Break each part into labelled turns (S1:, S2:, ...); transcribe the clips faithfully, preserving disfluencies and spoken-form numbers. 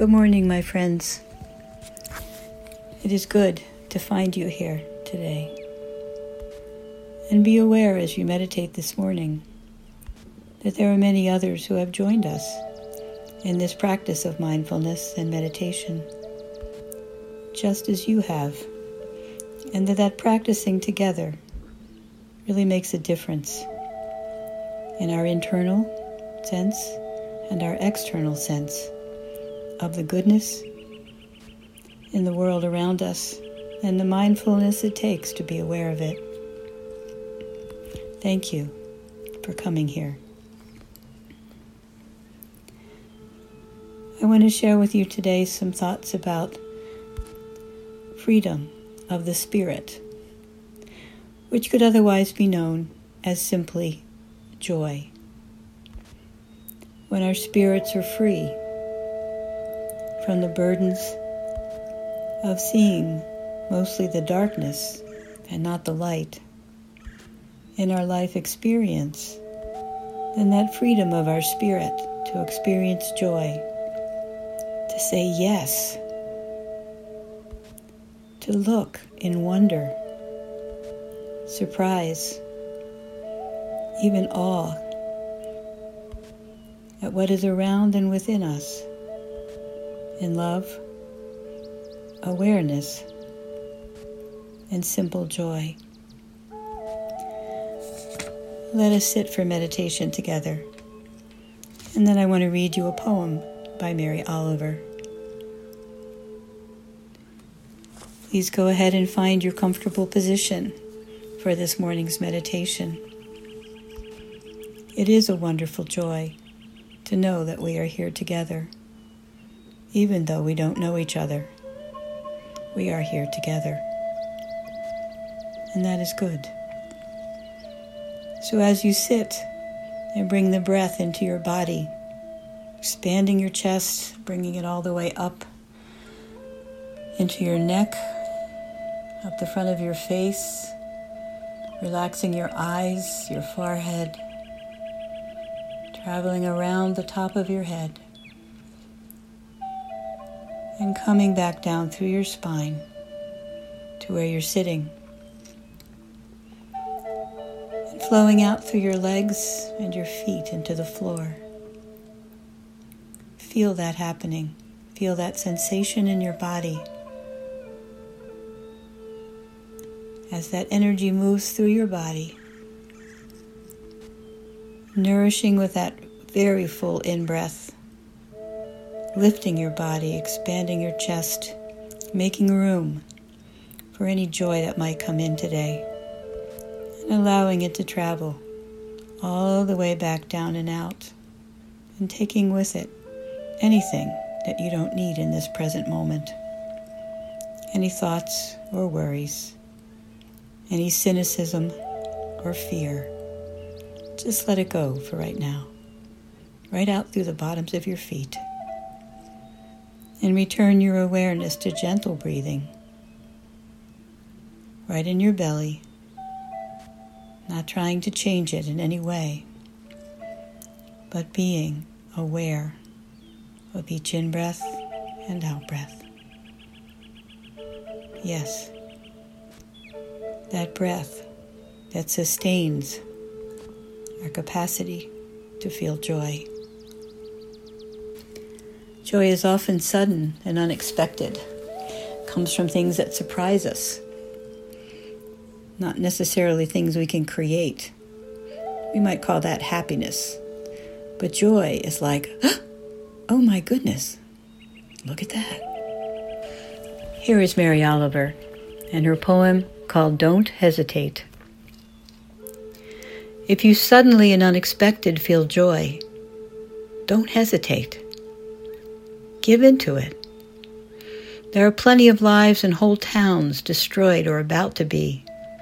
S1: Good morning, my friends. It is good to find you here today. And be aware as you meditate this morning that there are many others who have joined us in this practice of mindfulness and meditation, just as you have, and that that practicing together really makes a difference in our internal sense and our external sense of the goodness in the world around us and the mindfulness it takes to be aware of it. Thank you for coming here. I want to share with you today some thoughts about freedom of the spirit, which could otherwise be known as simply joy. When our spirits are free from the burdens of seeing mostly the darkness and not the light in our life experience, then that freedom of our spirit to experience joy, to say yes, to look in wonder, surprise, even awe at what is around and within us, in love, awareness, and simple joy. Let us sit for meditation together, and then I want to read you a poem by Mary Oliver. Please go ahead and find your comfortable position for this morning's meditation. It is a wonderful joy to know that we are here together. Even though we don't know each other, we are here together. And that is good. So as you sit and bring the breath into your body, expanding your chest, bringing it all the way up into your neck, up the front of your face, relaxing your eyes, your forehead, traveling around the top of your head, and coming back down through your spine to where you're sitting, and flowing out through your legs and your feet into the floor. Feel that happening. Feel that sensation in your body as that energy moves through your body, nourishing with that very full in-breath, lifting your body, expanding your chest, making room for any joy that might come in today, and allowing it to travel all the way back down and out, and taking with it anything that you don't need in this present moment. Any thoughts or worries, any cynicism or fear. Just let it go for right now, right out through the bottoms of your feet. And return your awareness to gentle breathing, right in your belly, not trying to change it in any way, but being aware of each in-breath and out-breath. Yes, that breath that sustains our capacity to feel joy. Joy is often sudden and unexpected. It comes from things that surprise us, not necessarily things we can create. We might call that happiness. But joy is like, oh my goodness, look at that. Here is Mary Oliver and her poem called Don't Hesitate. If you suddenly and unexpected feel joy, don't hesitate. Give into it. There are plenty of lives and whole towns destroyed or about to be.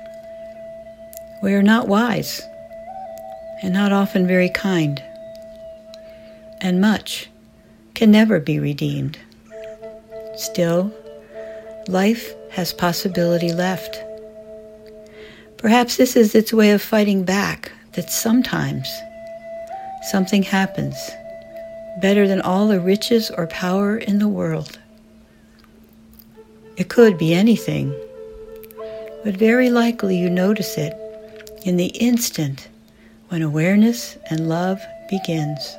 S1: We are not wise and not often very kind, and much can never be redeemed. Still, life has possibility left. Perhaps this is its way of fighting back, that sometimes something happens better than all the riches or power in the world. It could be anything, but very likely you notice it in the instant when awareness and love begins.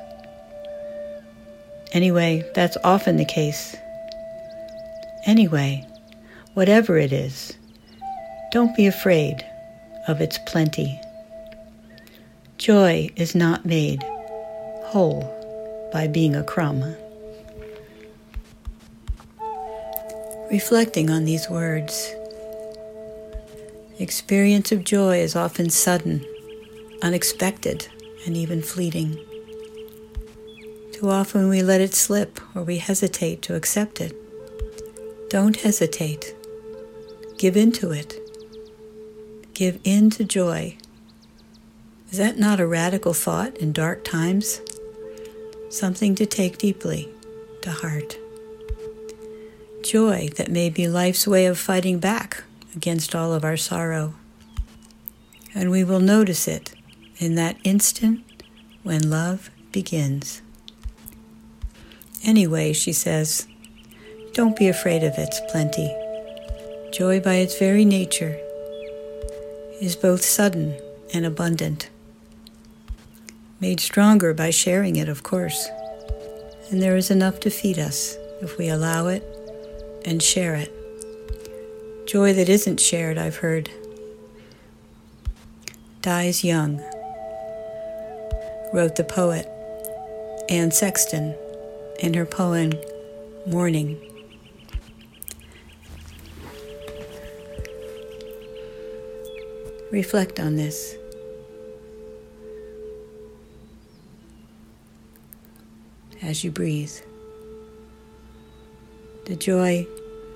S1: Anyway, that's often the case. Anyway, whatever it is, don't be afraid of its plenty. Joy is not made whole by being a crumb. Reflecting on these words, the experience of joy is often sudden, unexpected, and even fleeting. Too often we let it slip or we hesitate to accept it. Don't hesitate. Give in to it. Give in to joy. Is that not a radical thought in dark times? Something to take deeply to heart. Joy that may be life's way of fighting back against all of our sorrow. And we will notice it in that instant when love begins. Anyway, she says, don't be afraid of its plenty. Joy by its very nature is both sudden and abundant. Made stronger by sharing it, of course. And there is enough to feed us if we allow it and share it. Joy that isn't shared, I've heard, dies young, wrote the poet Anne Sexton in her poem, Morning. Reflect on this. As you breathe. The joy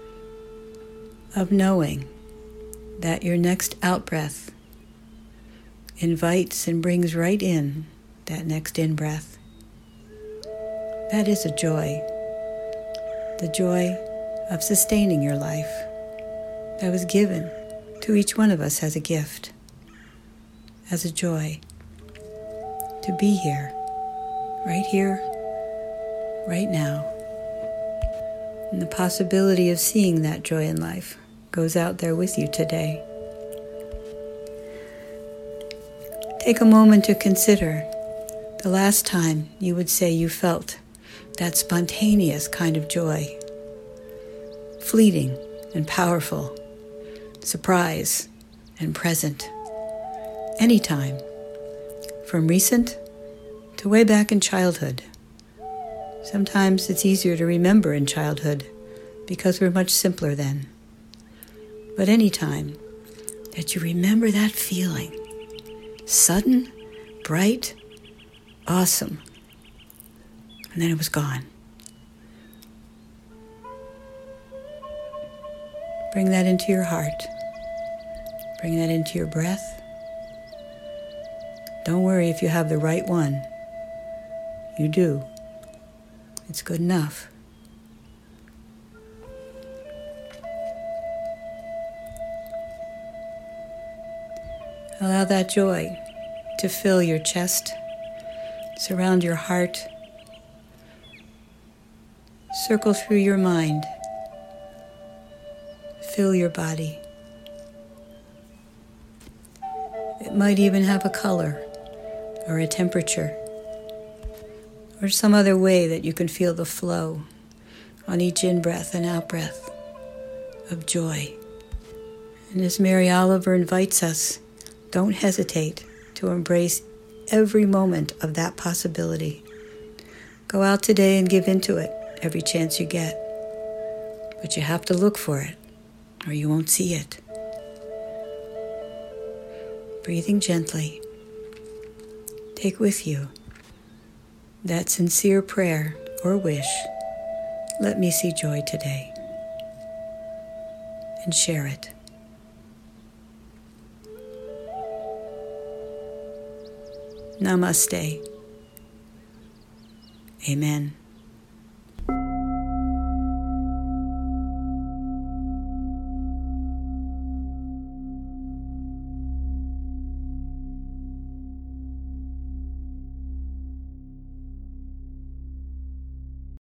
S1: of knowing that your next out-breath invites and brings right in that next in-breath. That is a joy. The joy of sustaining your life that was given to each one of us as a gift, as a joy to be here, right here, right now. And the possibility of seeing that joy in life goes out there with you today. Take a moment to consider the last time you would say you felt that spontaneous kind of joy, fleeting and powerful, surprise and present, anytime, from recent to way back in childhood. Sometimes it's easier to remember in childhood because we're much simpler then. But anytime that you remember that feeling, sudden, bright, awesome, and then it was gone. Bring that into your heart. Bring that into your breath. Don't worry if you have the right one. You do. It's good enough. Allow that joy to fill your chest, surround your heart, circle through your mind, fill your body. It might even have a color or a temperature or some other way that you can feel the flow on each in-breath and out-breath of joy. And as Mary Oliver invites us, don't hesitate to embrace every moment of that possibility. Go out today and give into it every chance you get. But you have to look for it, or you won't see it. Breathing gently, take with you that sincere prayer or wish, let me see joy today, and share it. Namaste. Amen.